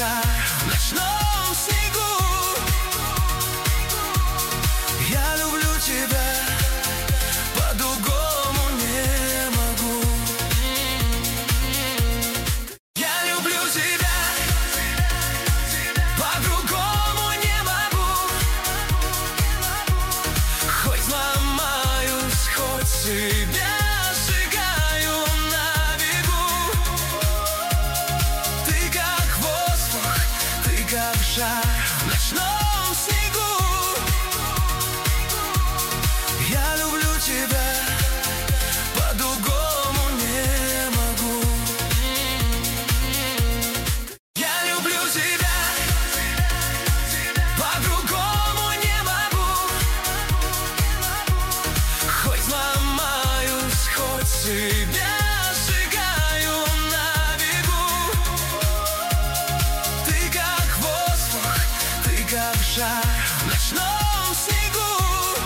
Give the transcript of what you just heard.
жар в ночном снегу. Я люблю тебя, по-другому не могу. Я люблю тебя, по-другому не могу. Хоть сломаюсь, хоть себя сжигаю на бегу. Ты как воздух, ты как жар в ночном снегу. Я люблю тебя, по-другому не могу. Я люблю тебя, по-другому не могу. Хоть сломаюсь, хоть себя сжигаю на бегу. Ты как воздух, ты как жар